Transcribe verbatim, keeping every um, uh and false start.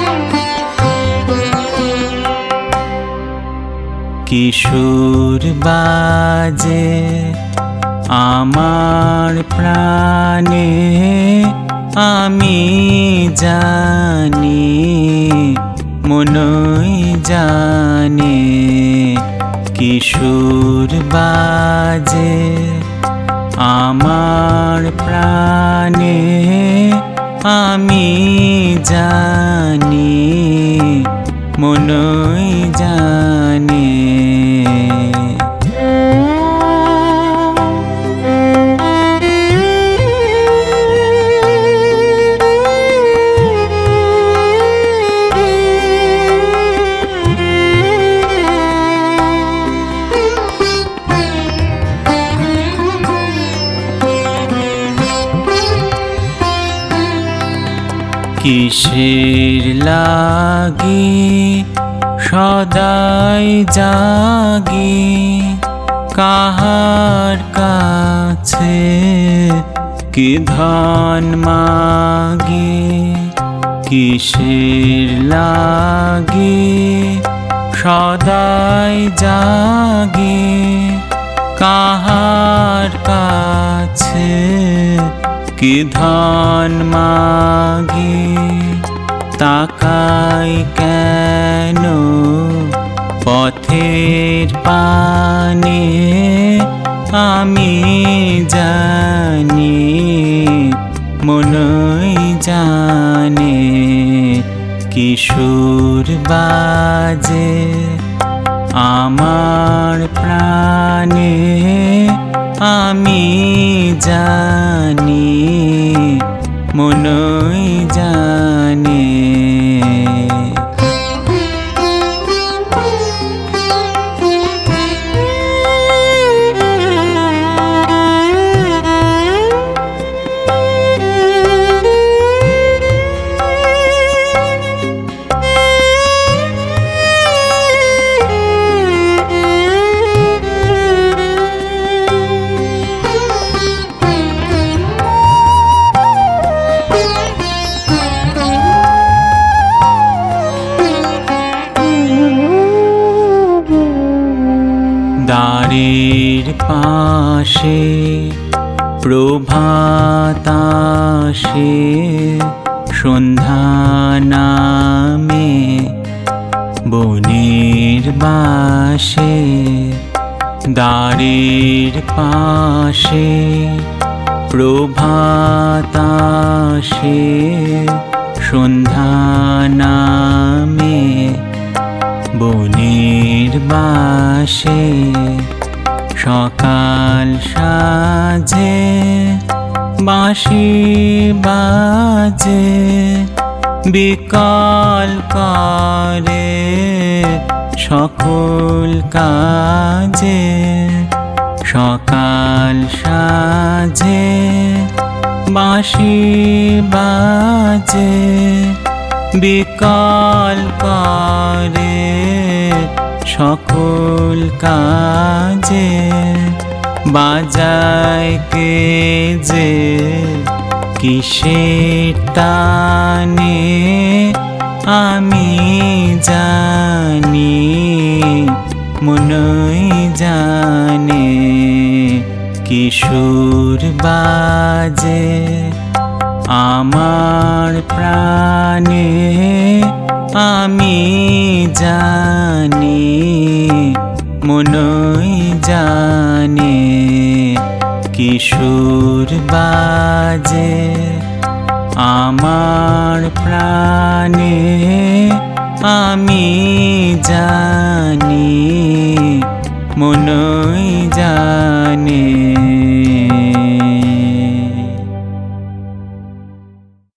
কিশোর বাজে আমার প্রাণে, আমি জানি মনই জানে। কিশোর বাজে আমার প্রাণে, আমি জানি মনই জানে। কিসের লাগি সদাই জাগি, কাহার কাছে কি ধন মাগি। কিসের লাগি সদাই জাগি, কাহার কাছে কি ধন মাগি। তাকাই কেন পথের পানে, আমি জানি মনই জানে। কিশোর বাজে আমার প্রাণে, আমি জানি মনই জানে। দ্বারের পাশে প্রভাত আসে, সন্ধ্যা নামে বনের বাসে। দ্বারের পাশে প্রভাত আসে, সন্ধ্যা নামে বনের বাসে। সকাল সাজে বাঁশি বাজে, বিকাল করে সকল কাজে। সকাল সাজে বাঁশি বাজে, বিকাল করে সকল কাজে। বাজায় কে যে কিসের তানে, আমি জানি মনই জানে। কিশোর বাজে আমার প্রাণে, আমি জানি মনই জানে। কিশোর বাজে আমার প্রাণে, আমি জানি মনই জানে।